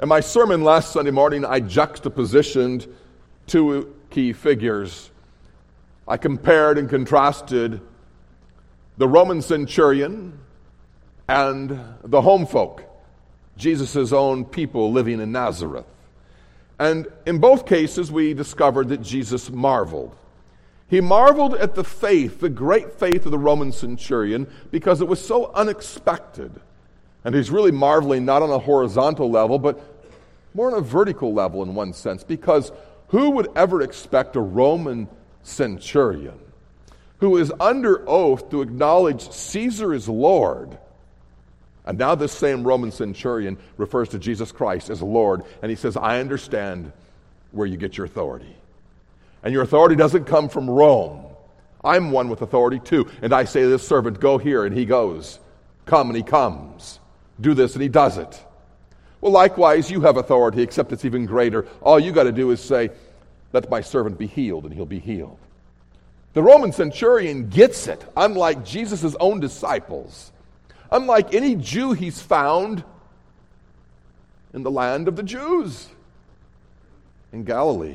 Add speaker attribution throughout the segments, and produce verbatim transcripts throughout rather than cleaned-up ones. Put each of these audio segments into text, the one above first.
Speaker 1: In my sermon last Sunday morning, I juxtapositioned two key figures. I compared and contrasted the Roman centurion and the home folk, Jesus' own people living in Nazareth. And in both cases, we discovered that Jesus marveled. He marveled at the faith, the great faith of the Roman centurion, because it was so unexpected. And he's really marveling not on a horizontal level, but more on a vertical level in one sense, because who would ever expect a Roman centurion who is under oath to acknowledge Caesar is Lord? And now this same Roman centurion refers to Jesus Christ as Lord, and he says, I understand where you get your authority. And your authority doesn't come from Rome. I'm one with authority too. And I say to this servant, go here, and he goes. Come, and he comes. Do this, and he does it. Well, likewise, you have authority, except it's even greater. All you got to do is say, let my servant be healed, and he'll be healed. The Roman centurion gets it, unlike Jesus' own disciples. Unlike any Jew he's found in the land of the Jews, in Galilee.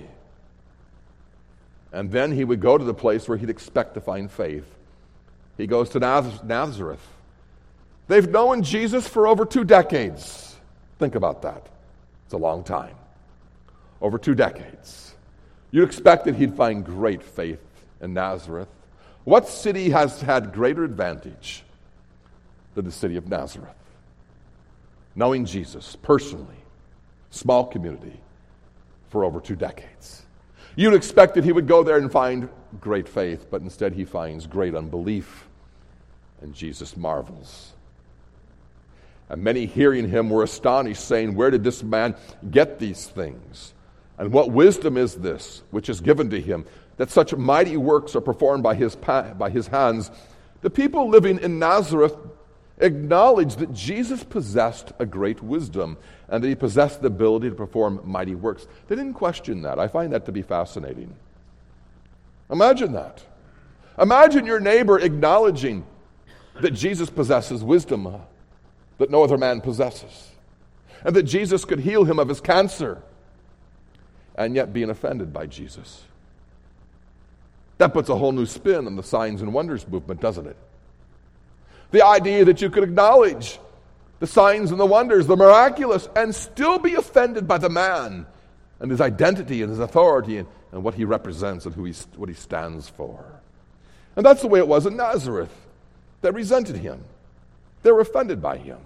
Speaker 1: And then he would go to the place where he'd expect to find faith. He goes to Nazareth. They've known Jesus for over two decades. Think about that. It's a long time. Over two decades. You'd expect that he'd find great faith in Nazareth. What city has had greater advantage than the city of Nazareth? Knowing Jesus personally, small community, for over two decades. You'd expect that he would go there and find great faith, but instead he finds great unbelief, and Jesus marvels. And many hearing him were astonished, saying, where did this man get these things? And what wisdom is this which is given to him, that such mighty works are performed by his, by his hands? The people living in Nazareth acknowledged that Jesus possessed a great wisdom and that he possessed the ability to perform mighty works. They didn't question that. I find that to be fascinating. Imagine that. Imagine your neighbor acknowledging that Jesus possesses wisdom that no other man possesses, and that Jesus could heal him of his cancer, and yet being offended by Jesus. That puts a whole new spin on the signs and wonders movement, doesn't it? The idea that you could acknowledge the signs and the wonders, the miraculous, and still be offended by the man and his identity and his authority and, and what he represents and who he, what he stands for. And that's the way it was in Nazareth. They resented him. They were offended by him.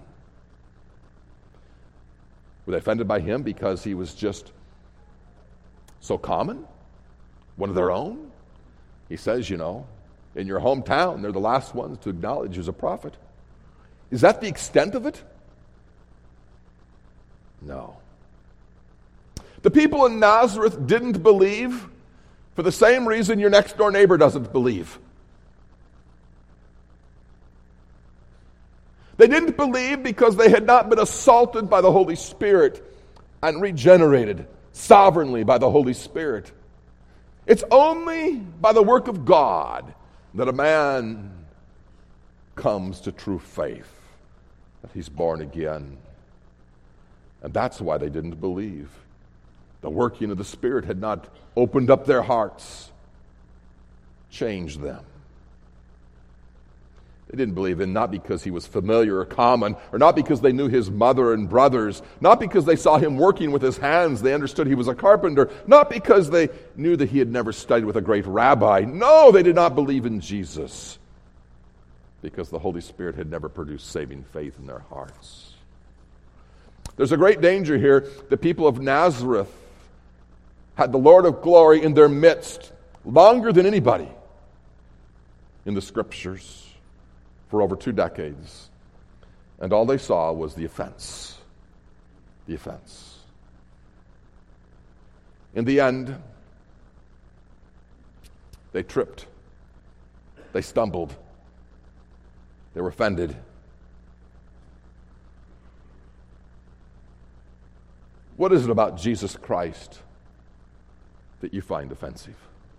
Speaker 1: Were they offended by him because he was just so common? One of their own? He says, you know, in your hometown, they're the last ones to acknowledge you as a prophet. Is that the extent of it? No. The people in Nazareth didn't believe for the same reason your next door neighbor doesn't believe. They didn't believe because they had not been assaulted by the Holy Spirit and regenerated sovereignly by the Holy Spirit. It's only by the work of God that a man comes to true faith, that he's born again. And that's why they didn't believe. The working of the Spirit had not opened up their hearts, changed them. They didn't believe in, not because he was familiar or common, or not because they knew his mother and brothers, not because they saw him working with his hands, they understood he was a carpenter, not because they knew that he had never studied with a great rabbi. No, they did not believe in Jesus because the Holy Spirit had never produced saving faith in their hearts. There's a great danger here. The people of Nazareth had the Lord of glory in their midst longer than anybody in the Scriptures for over two decades. And all they saw was the offense. The offense. In the end, they tripped. They stumbled. They were offended. What is it about Jesus Christ that you find offensive?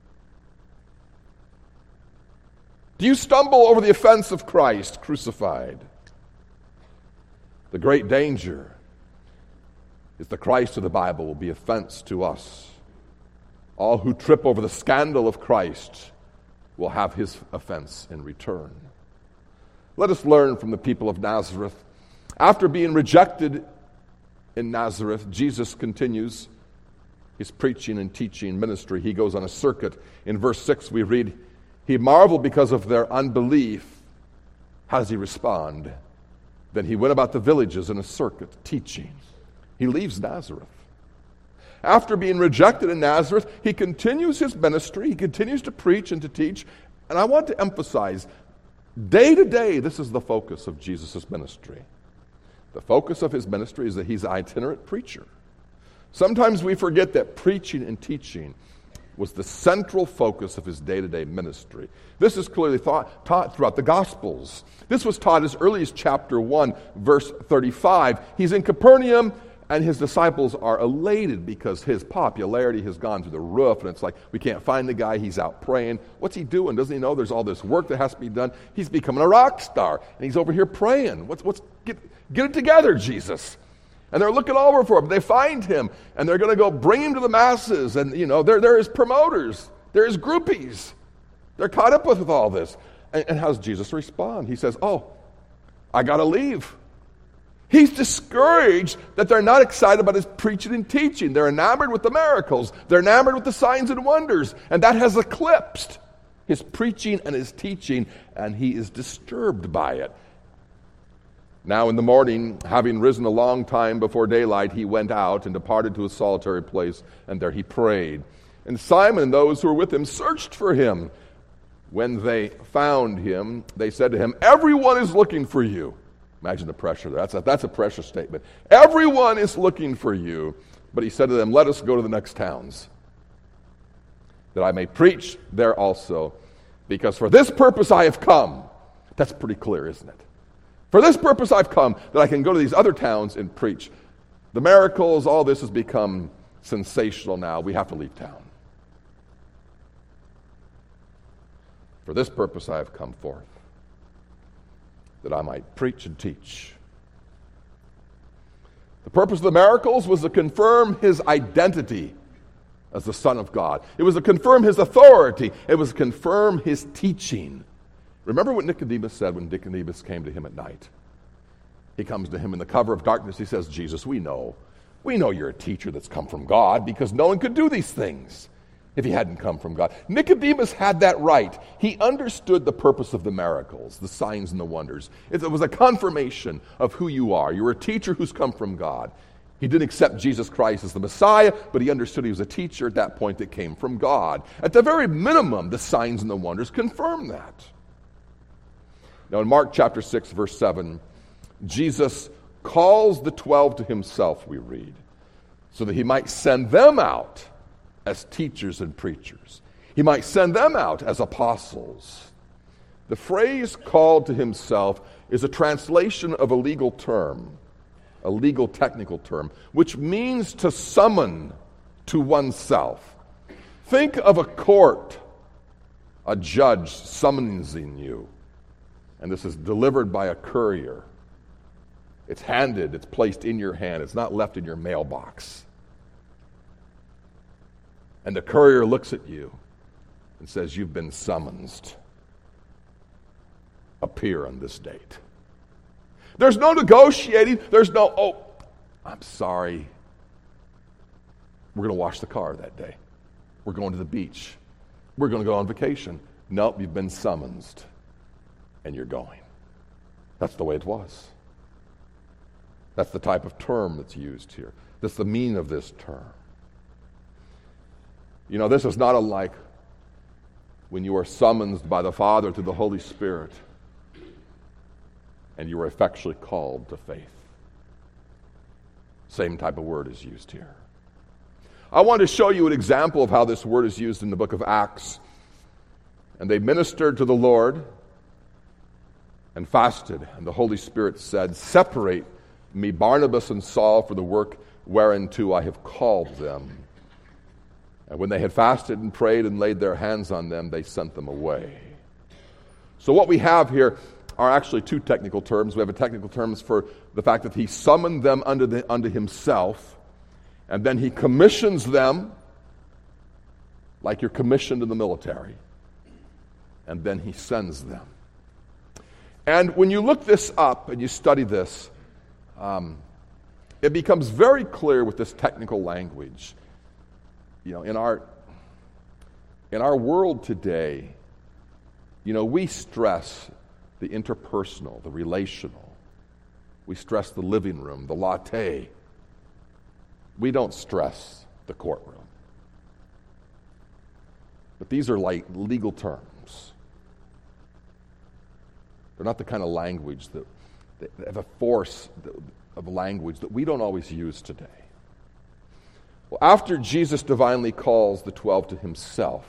Speaker 1: Do you stumble over the offense of Christ crucified? The great danger is the Christ of the Bible will be offense to us. All who trip over the scandal of Christ will have his offense in return. Let us learn from the people of Nazareth. After being rejected in Nazareth, Jesus continues his preaching and teaching ministry. He goes on a circuit. In verse six we read, he marveled because of their unbelief. How does he respond? Then he went about the villages in a circuit, teaching. He leaves Nazareth. After being rejected in Nazareth, he continues his ministry. He continues to preach and to teach. And I want to emphasize, day to day, this is the focus of Jesus' ministry. The focus of his ministry is that he's an itinerant preacher. Sometimes we forget that preaching and teaching was the central focus of his day-to-day ministry. This is clearly thought, taught throughout the Gospels. This was taught as early as chapter one, verse thirty-five. He's in Capernaum, and his disciples are elated because his popularity has gone through the roof, and it's like, we can't find the guy, he's out praying. What's he doing? Doesn't he know there's all this work that has to be done? He's becoming a rock star, and he's over here praying. What's, what's, get, get it together, Jesus. And they're looking over for him. They find him, and they're going to go bring him to the masses. And, you know, they're, they're his promoters. They're his groupies. They're caught up with, with all this. And, and how does Jesus respond? He says, oh, I got to leave. He's discouraged that they're not excited about his preaching and teaching. They're enamored with the miracles. They're enamored with the signs and wonders. And that has eclipsed his preaching and his teaching, and he is disturbed by it. Now in the morning, having risen a long time before daylight, he went out and departed to a solitary place, and there he prayed. And Simon and those who were with him searched for him. When they found him, they said to him, everyone is looking for you. Imagine the pressure there. That's a, that's a pressure statement. Everyone is looking for you. But he said to them, let us go to the next towns, that I may preach there also, because for this purpose I have come. That's pretty clear, isn't it? For this purpose I've come, that I can go to these other towns and preach. The miracles, all this has become sensational now. We have to leave town. For this purpose I have come forth, that I might preach and teach. The purpose of the miracles was to confirm his identity as the Son of God. It was to confirm his authority. It was to confirm his teaching. Remember what Nicodemus said when Nicodemus came to him at night. He comes to him in the cover of darkness. He says, Jesus, we know. We know you're a teacher that's come from God, because no one could do these things if he hadn't come from God. Nicodemus had that right. He understood the purpose of the miracles, the signs and the wonders. It was a confirmation of who you are. You're a teacher who's come from God. He didn't accept Jesus Christ as the Messiah, but he understood he was a teacher at that point that came from God. At the very minimum, the signs and the wonders confirm that. Now in Mark chapter six, verse seven, Jesus calls the twelve to himself, we read, so that he might send them out as teachers and preachers. He might send them out as apostles. The phrase called to himself is a translation of a legal term, a legal technical term, which means to summon to oneself. Think of a court, a judge summoning you. And this is delivered by a courier. It's handed, it's placed in your hand. It's not left in your mailbox. And the courier looks at you and says, you've been summoned. Appear on this date. There's no negotiating. There's no, oh, I'm sorry. We're going to wash the car that day. We're going to the beach. We're going to go on vacation. Nope, you've been summoned. And you're going. That's the way it was. That's the type of term that's used here. That's the meaning of this term. You know, this is not unlike when you are summoned by the Father to the Holy Spirit and you are effectually called to faith. Same type of word is used here. I want to show you an example of how this word is used in the book of Acts. And they ministered to the Lord and fasted, and the Holy Spirit said, separate me, Barnabas and Saul, for the work whereunto I have called them. And when they had fasted and prayed and laid their hands on them, they sent them away. So what we have here are actually two technical terms. We have a technical terms for the fact that he summoned them unto, the, unto himself, And then he commissions them, like you're commissioned in the military. And then he sends them. And when you look this up and you study this, um, it becomes very clear with this technical language. You know, in our in our world today, you know, we stress the interpersonal, the relational. We stress the living room, the latte. We don't stress the courtroom. But these are like legal terms. They're not the kind of language that, that have a force of language that we don't always use today. Well, after Jesus divinely calls the twelve to himself,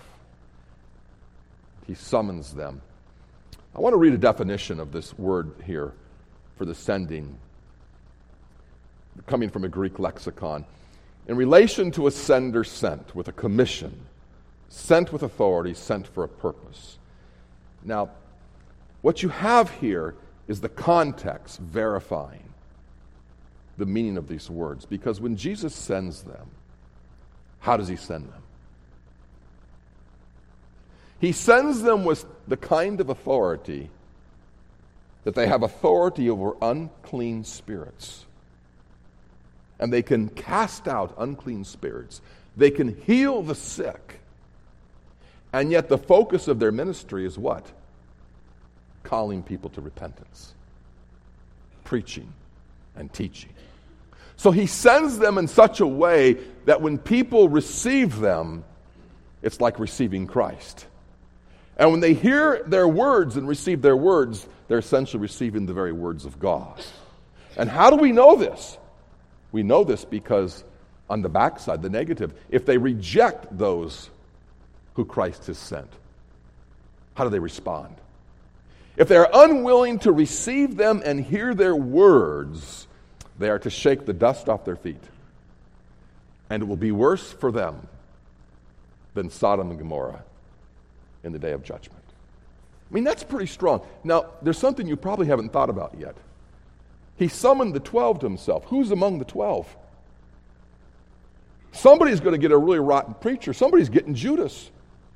Speaker 1: he summons them. I want to read a definition of this word here for the sending, coming from a Greek lexicon. In relation to a sender sent with a commission, sent with authority, sent for a purpose. Now, what you have here is the context verifying the meaning of these words. Because when Jesus sends them, how does he send them? He sends them with the kind of authority that they have authority over unclean spirits. And they can cast out unclean spirits. They can heal the sick. And yet the focus of their ministry is what? Calling people to repentance. Preaching and teaching. So he sends them in such a way that when people receive them, it's like receiving Christ. And when they hear their words and receive their words, they're essentially receiving the very words of God. And how do we know this? We know this because on the backside, the negative, if they reject those who Christ has sent, how do they respond? If they are unwilling to receive them and hear their words, they are to shake the dust off their feet. And it will be worse for them than Sodom and Gomorrah in the day of judgment. I mean, that's pretty strong. Now, there's something you probably haven't thought about yet. He summoned the twelve to himself. Who's among the twelve? Somebody's going to get a really rotten preacher. Somebody's getting Judas.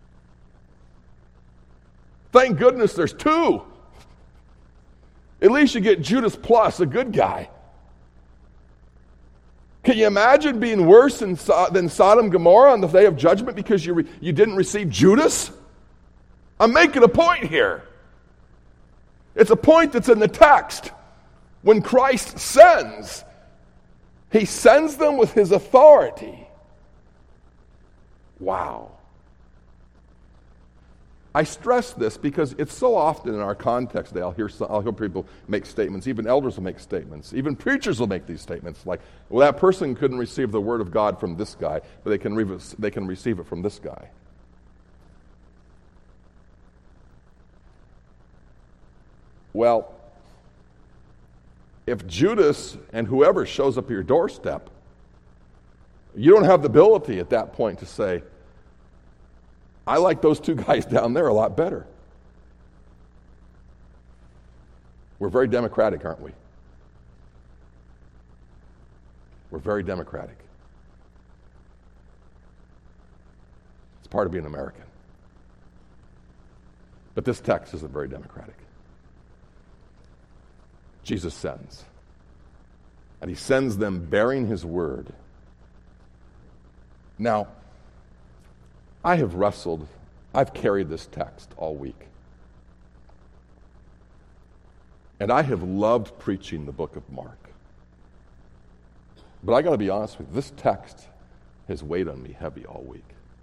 Speaker 1: Thank goodness there's two. At least you get Judas plus, a good guy. Can you imagine being worse than, than Sodom and Gomorrah on the day of judgment because you, re, you didn't receive Judas? I'm making a point here. It's a point that's in the text. When Christ sends, he sends them with his authority. Wow. I stress this because it's so often in our context today, I'll hear, some, I'll hear people make statements, even elders will make statements, even preachers will make these statements like, well, that person couldn't receive the word of God from this guy, but they can, re- they can receive it from this guy. Well, if Judas and whoever shows up at your doorstep, you don't have the ability at that point to say, I like those two guys down there a lot better. We're very democratic, aren't we? We're very democratic. It's part of being American. But this text isn't very democratic. Jesus sends. And he sends them bearing his word. Now, I have wrestled, I've carried this text all week. And I have loved preaching the book of Mark. But I got to be honest with you, this text has weighed on me heavy all week.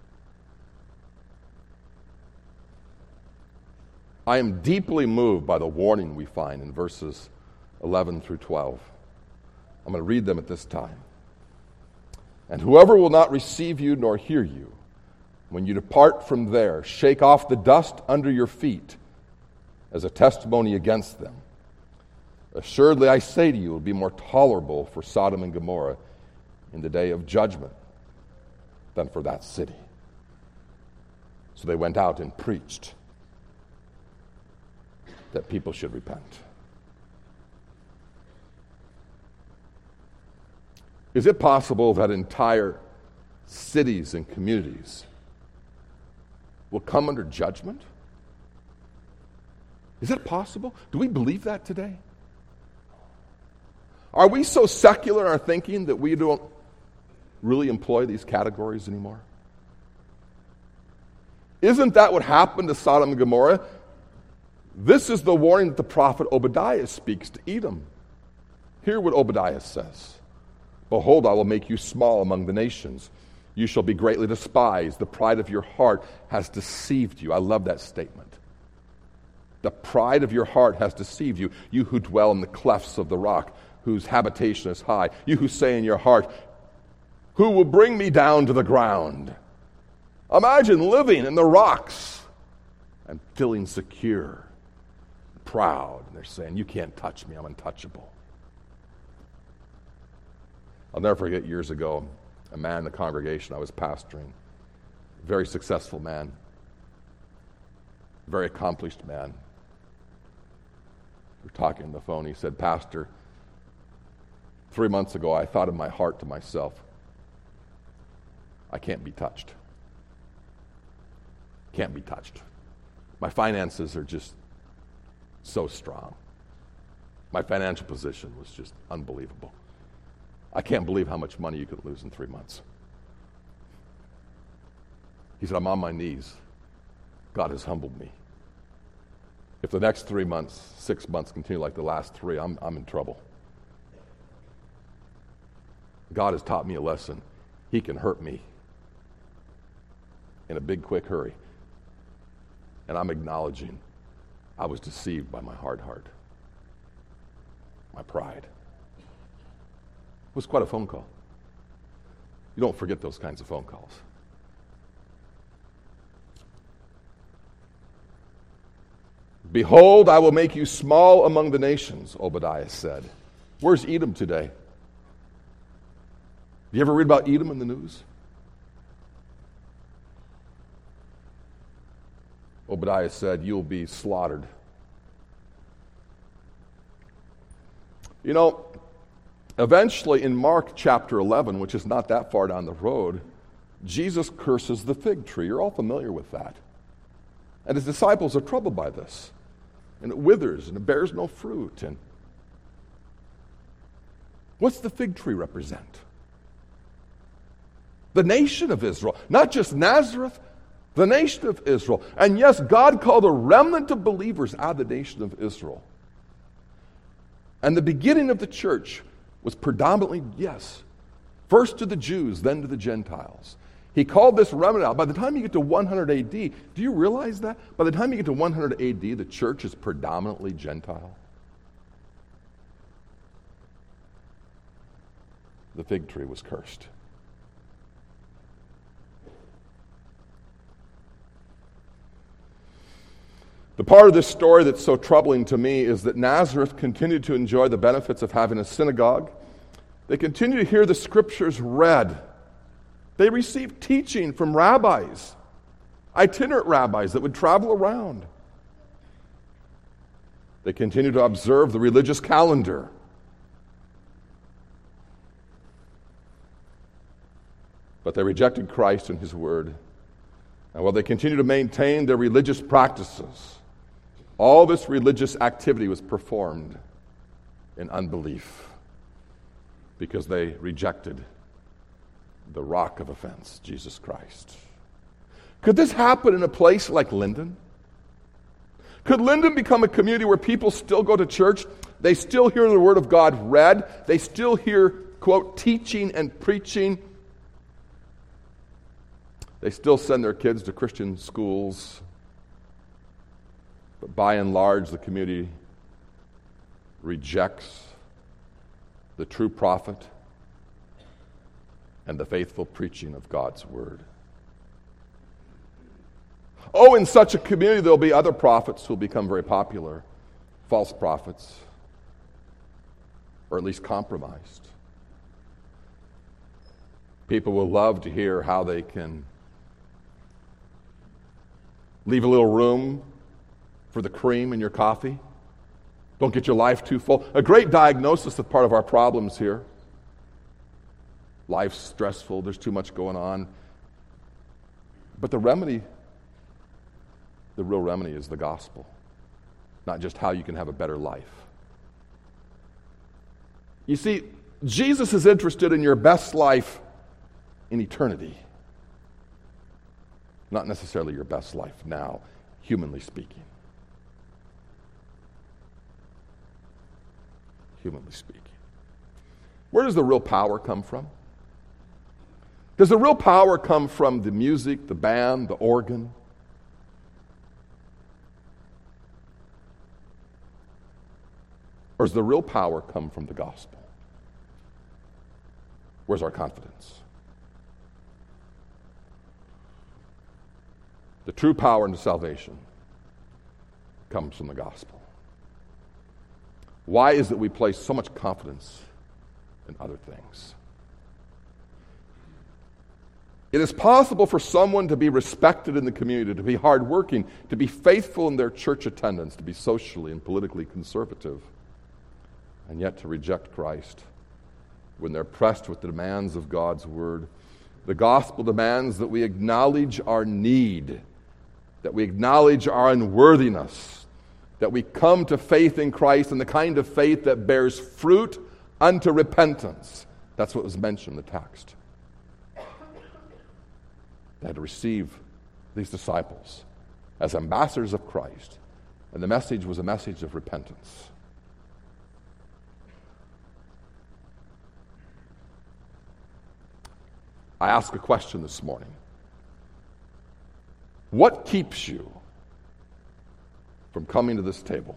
Speaker 1: I am deeply moved by the warning we find in verses eleven through twelve. I'm going to read them at this time. And whoever will not receive you nor hear you, when you depart from there, shake off the dust under your feet as a testimony against them. Assuredly, I say to you, it will be more tolerable for Sodom and Gomorrah in the day of judgment than for that city. So they went out and preached that people should repent. Is it possible that entire cities and communities will come under judgment? Is that possible? Do we believe that today? Are we so secular in our thinking that we don't really employ these categories anymore? Isn't that what happened to Sodom and Gomorrah? This is the warning that the prophet Obadiah speaks to Edom. Hear what Obadiah says. Behold, I will make you small among the nations. You shall be greatly despised. The pride of your heart has deceived you. I love that statement. The pride of your heart has deceived you. You who dwell in the clefts of the rock, whose habitation is high. You who say in your heart, who will bring me down to the ground? Imagine living in the rocks and feeling secure, proud. And they're saying, you can't touch me, I'm untouchable. I'll never forget years ago, a man in the congregation I was pastoring, a very successful man, very accomplished man. We were talking on the phone. He said, Pastor, three months ago I thought in my heart to myself, I can't be touched. Can't be touched. My finances are just so strong. My financial position was just unbelievable. I can't believe how much money you could lose in three months. He said, I'm on my knees. God has humbled me. If the next three months, six months continue like the last three, I'm, I'm in trouble. God has taught me a lesson. He can hurt me in a big, quick hurry. And I'm acknowledging I was deceived by my hard heart, my pride. It was quite a phone call. You don't forget those kinds of phone calls. Behold, I will make you small among the nations, Obadiah said. Where's Edom today? Do you ever read about Edom in the news? Obadiah said, you'll be slaughtered. You know, eventually in Mark chapter eleven, which is not that far down the road, Jesus curses the fig tree. You're all familiar with that. And his disciples are troubled by this. And it withers and it bears no fruit. And what's the fig tree represent? The nation of Israel. Not just Nazareth, the nation of Israel. And yes, God called a remnant of believers out of the nation of Israel. And the beginning of the church was predominantly, yes, first to the Jews, then to the Gentiles. He called this remnant out. By the time you get to one hundred A D, do you realize that? By the time you get to one hundred A D, the church is predominantly Gentile. The fig tree was cursed. The part of this story that's so troubling to me is that Nazareth continued to enjoy the benefits of having a synagogue. They continued to hear the scriptures read. They received teaching from rabbis, itinerant rabbis that would travel around. They continued to observe the religious calendar. But they rejected Christ and his word. And while they continued to maintain their religious practices, all this religious activity was performed in unbelief because they rejected the rock of offense, Jesus Christ. Could this happen in a place like Linden? Could Linden become a community where people still go to church, they still hear the word of God read, they still hear, quote, teaching and preaching, they still send their kids to Christian schools, but by and large the community rejects the true prophet and the faithful preaching of God's word? Oh, in such a community there'll be other prophets who'll become very popular, false prophets, or at least compromised. People will love to hear how they can leave a little room for the cream in your coffee. Don't get your life too full. A great diagnosis of part of our problems here. Life's stressful, there's too much going on. But the remedy, the real remedy is the gospel, not just how you can have a better life. You see, Jesus is interested in your best life in eternity, not necessarily your best life now, humanly speaking. Humanly speaking. Where does the real power come from? Does the real power come from the music, the band, the organ? Or does the real power come from the gospel? Where's our confidence? The true power into salvation comes from the gospel. Why is it we place so much confidence in other things? It is possible for someone to be respected in the community, to be hardworking, to be faithful in their church attendance, to be socially and politically conservative, and yet to reject Christ when they're pressed with the demands of God's word. The gospel demands that we acknowledge our need, that we acknowledge our unworthiness, that we come to faith in Christ and the kind of faith that bears fruit unto repentance. That's what was mentioned in the text. They had to receive these disciples as ambassadors of Christ, and the message was a message of repentance. I ask a question this morning. What keeps you from coming to this table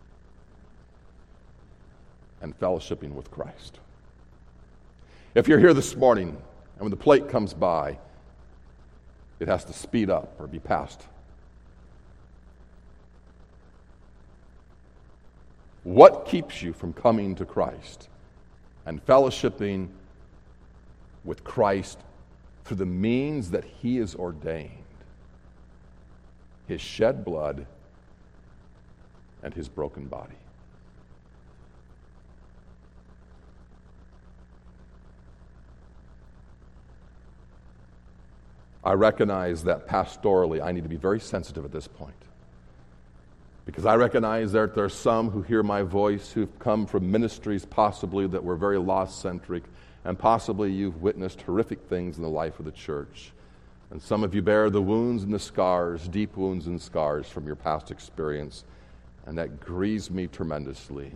Speaker 1: and fellowshipping with Christ? If you're here this morning and when the plate comes by, it has to speed up or be passed. What keeps you from coming to Christ and fellowshipping with Christ through the means that He has ordained? His shed blood and His broken body. I recognize that pastorally I need to be very sensitive at this point, because I recognize that there are some who hear my voice who've come from ministries possibly that were very lost-centric, and possibly you've witnessed horrific things in the life of the church. And some of you bear the wounds and the scars, deep wounds and scars from your past experience, and that grieves me tremendously.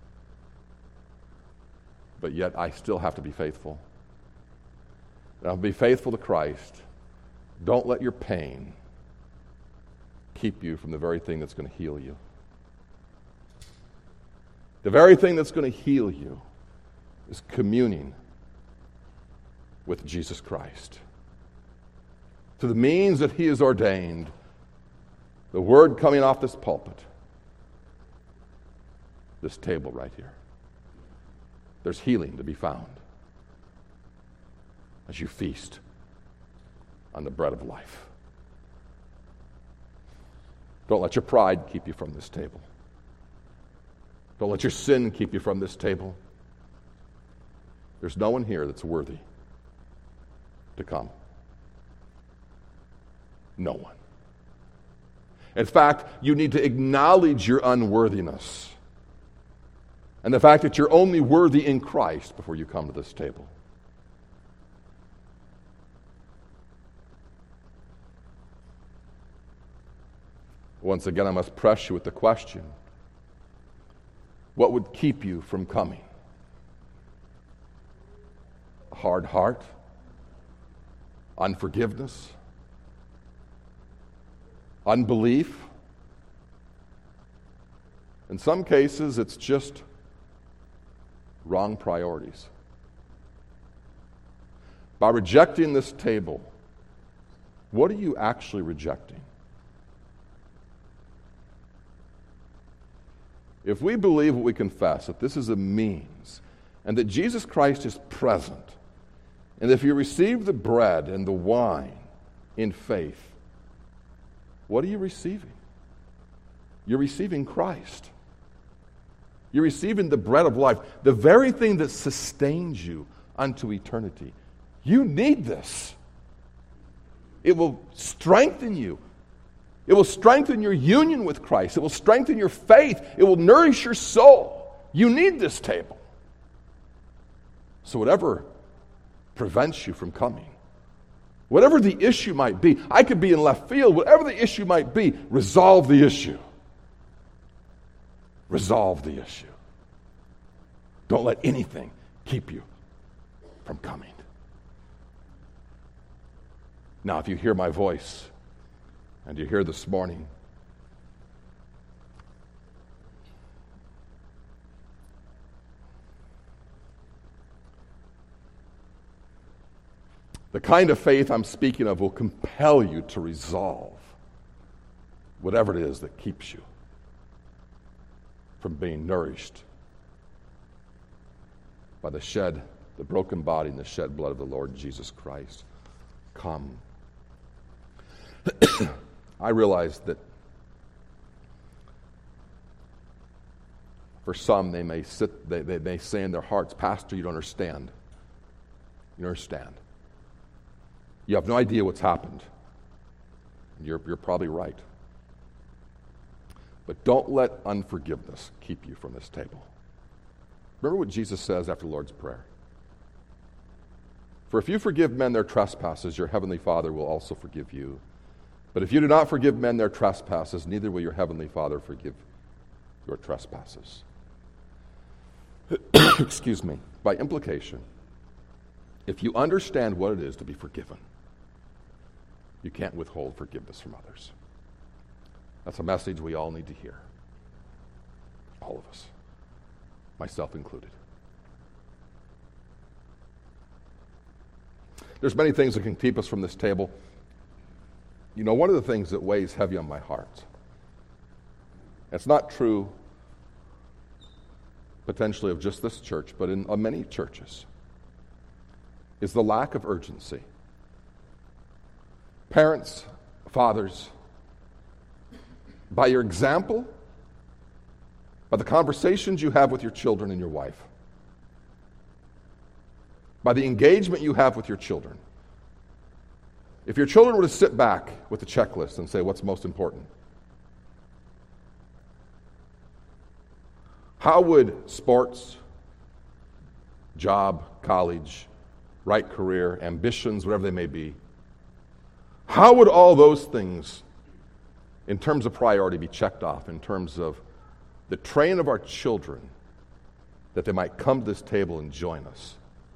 Speaker 1: But yet I still have to be faithful. And I'll be faithful to Christ. Don't let your pain keep you from the very thing that's going to heal you. The very thing that's going to heal you is communing with Jesus Christ. To the means that He has ordained, the word coming off this pulpit, this table right here. There's healing to be found as you feast on the bread of life. Don't let your pride keep you from this table. Don't let your sin keep you from this table. There's no one here that's worthy to come. No one. In fact, you need to acknowledge your unworthiness and the fact that you're only worthy in Christ before you come to this table. Once again, I must press you with the question, what would keep you from coming? A hard heart? Unforgiveness? Unbelief? In some cases, it's just wrong priorities. By rejecting this table, what are you actually rejecting? If we believe what we confess, that this is a means, and that Jesus Christ is present, and if you receive the bread and the wine in faith, what are you receiving? You're receiving Christ. You're receiving the bread of life, the very thing that sustains you unto eternity. You need this. It will strengthen you. It will strengthen your union with Christ. It will strengthen your faith. It will nourish your soul. You need this table. So whatever prevents you from coming, whatever the issue might be, I could be in left field, whatever the issue might be, resolve the issue. Resolve the issue. Don't let anything keep you from coming. Now, if you hear my voice, and you're here this morning, the kind of faith I'm speaking of will compel you to resolve whatever it is that keeps you from being nourished by the shed, the broken body and the shed blood of the Lord Jesus Christ. Come. I realize that for some, they may sit, they, they may say in their hearts, Pastor, you don't understand. You don't understand. You have no idea what's happened. You're, you're probably right. But don't let unforgiveness keep you from this table. Remember what Jesus says after the Lord's Prayer. For if you forgive men their trespasses, your heavenly Father will also forgive you. But if you do not forgive men their trespasses, neither will your heavenly Father forgive your trespasses. Excuse me. By implication, if you understand what it is to be forgiven, you can't withhold forgiveness from others. That's a message we all need to hear. All of us. Myself included. There's many things that can keep us from this table. You know, one of the things that weighs heavy on my heart, it's not true potentially of just this church, but in uh, many churches, is the lack of urgency. Parents, fathers, by your example, by the conversations you have with your children and your wife, by the engagement you have with your children. If your children were to sit back with a checklist and say, what's most important? How would sports, job, college, right career, ambitions, whatever they may be, how would all those things, in terms of priority, be checked off in terms of the train of our children that they might come to this table and join us?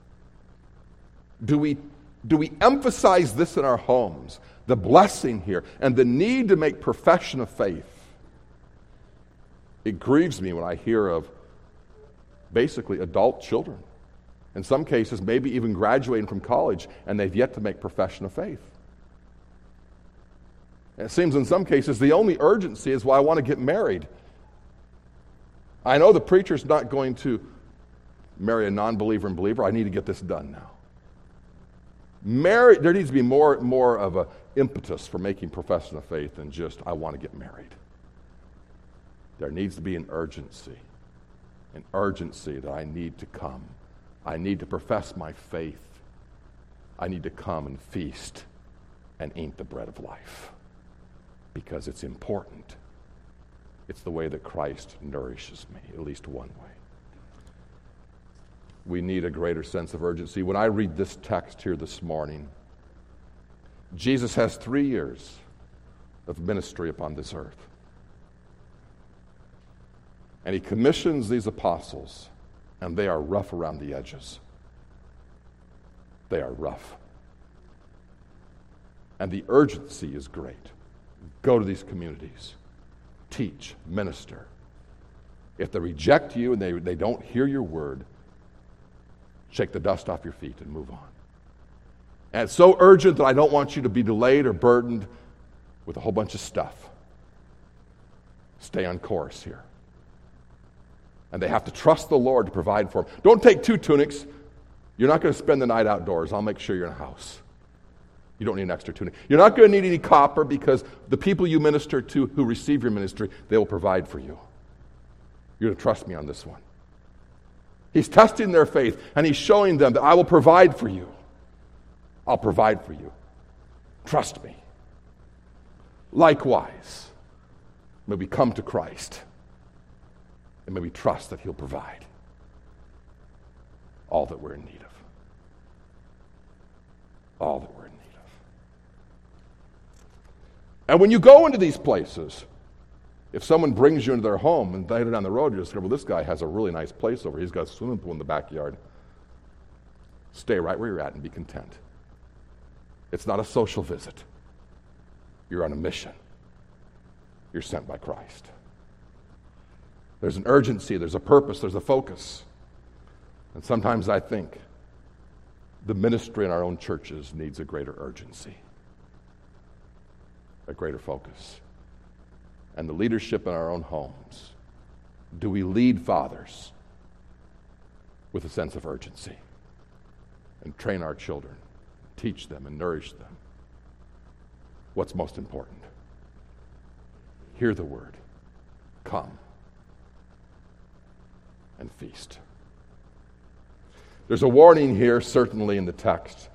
Speaker 1: Do we, do we emphasize this in our homes, the blessing here, and the need to make profession of faith? It grieves me when I hear of basically adult children, in some cases maybe even graduating from college, and they've yet to make profession of faith. And it seems in some cases the only urgency is, well, I want to get married. I know the preacher's not going to marry a non-believer and believer. I need to get this done now. Married, there needs to be more, more of an impetus for making profession of faith than just, I want to get married. There needs to be an urgency, an urgency that I need to come. I need to profess my faith. I need to come and feast and eat the bread of life because it's important. It's the way that Christ nourishes me, at least one way. We need a greater sense of urgency. When I read this text here this morning, Jesus has three years of ministry upon this earth. And he commissions these apostles, and they are rough around the edges. They are rough. And the urgency is great. Go to these communities. Teach, minister. If they reject you and they, they don't hear your word, shake the dust off your feet and move on. And it's so urgent that I don't want you to be delayed or burdened with a whole bunch of stuff. Stay on course here. And they have to trust the Lord to provide for them. Don't take two tunics. You're not going to spend the night outdoors. I'll make sure you're in a house. You don't need an extra tunic. You're not going to need any copper because the people you minister to who receive your ministry, they will provide for you. You're going to trust me on this one. He's testing their faith, and he's showing them that I will provide for you. I'll provide for you. Trust me. Likewise, may we come to Christ and may we trust that he'll provide all that we're in need of. All that we're in need of. And when you go into these places, if someone brings you into their home and later down the road you discover, well, this guy has a really nice place over here. He's got a swimming pool in the backyard. Stay right where you're at and be content. It's not a social visit. You're on a mission. You're sent by Christ. There's an urgency, there's a purpose, there's a focus. And sometimes I think the ministry in our own churches needs a greater urgency, a greater focus. And the leadership in our own homes. Do we lead fathers with a sense of urgency and train our children, teach them and nourish them? What's most important? Hear the word. Come and feast. There's a warning here, certainly in the text.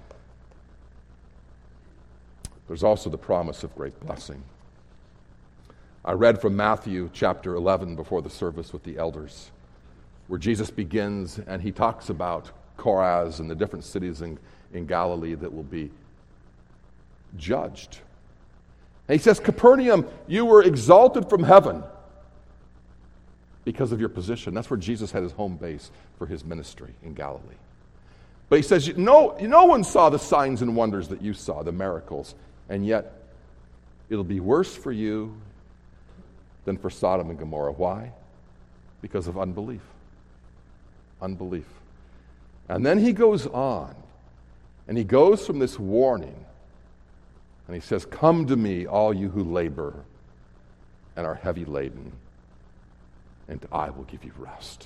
Speaker 1: There's also the promise of great blessing. I read from Matthew chapter eleven before the service with the elders, where Jesus begins and he talks about Choraz and the different cities in, in Galilee that will be judged. And he says, Capernaum, you were exalted from heaven because of your position. That's where Jesus had his home base for his ministry in Galilee. But he says, no, no one saw the signs and wonders that you saw, the miracles, and yet it'll be worse for you than for Sodom and Gomorrah. Why? Because of unbelief. Unbelief. And then he goes on, and he goes from this warning, and he says, come to me, all you who labor and are heavy laden, and I will give you rest.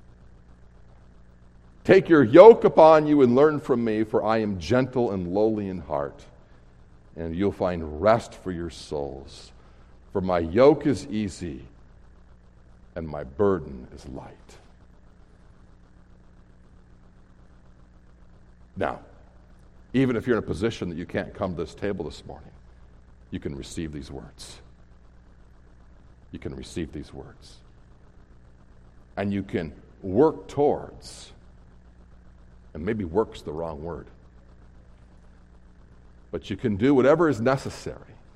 Speaker 1: Take your yoke upon you and learn from me, for I am gentle and lowly in heart, and you'll find rest for your souls. For my yoke is easy and my burden is light. Now, even if you're in a position that you can't come to this table this morning, you can receive these words. You can receive these words. And you can work towards, and maybe work's the wrong word, but you can do whatever is necessary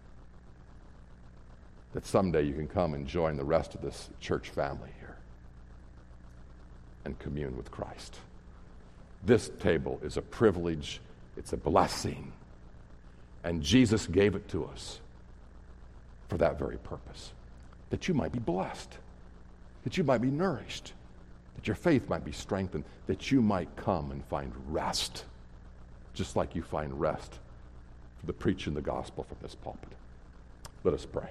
Speaker 1: that someday you can come and join the rest of this church family here and commune with Christ. This table is a privilege, it's a blessing, and Jesus gave it to us for that very purpose, that you might be blessed, that you might be nourished, that your faith might be strengthened, that you might come and find rest, just like you find rest for the preaching the gospel from this pulpit. Let us pray.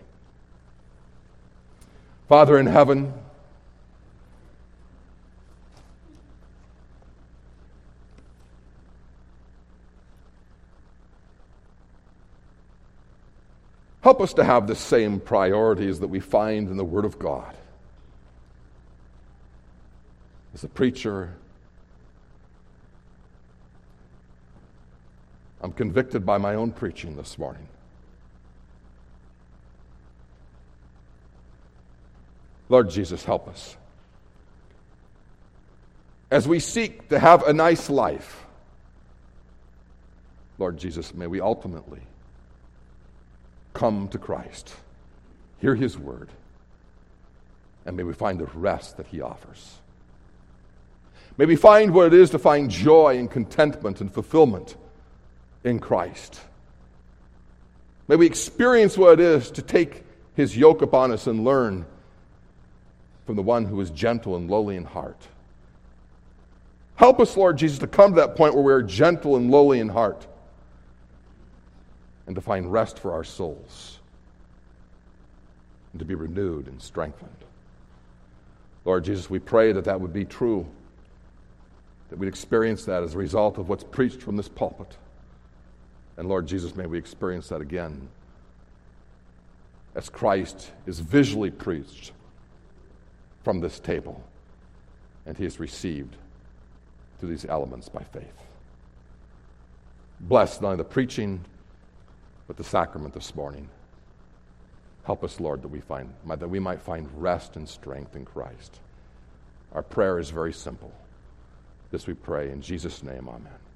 Speaker 1: Father in heaven, help us to have the same priorities that we find in the Word of God. As a preacher, I'm convicted by my own preaching this morning. Lord Jesus, help us. As we seek to have a nice life, Lord Jesus, may we ultimately come to Christ, hear his word, and may we find the rest that he offers. May we find what it is to find joy and contentment and fulfillment in Christ. May we experience what it is to take his yoke upon us and learn from the one who is gentle and lowly in heart. Help us, Lord Jesus, to come to that point where we are gentle and lowly in heart and to find rest for our souls and to be renewed and strengthened. Lord Jesus, we pray that that would be true, that we'd experience that as a result of what's preached from this pulpit. And Lord Jesus, may we experience that again as Christ is visually preached from this table, and he is received through these elements by faith. Bless not only the preaching, but the sacrament this morning. Help us, Lord, that we find that we might find rest and strength in Christ. Our prayer is very simple. This we pray in Jesus' name, amen.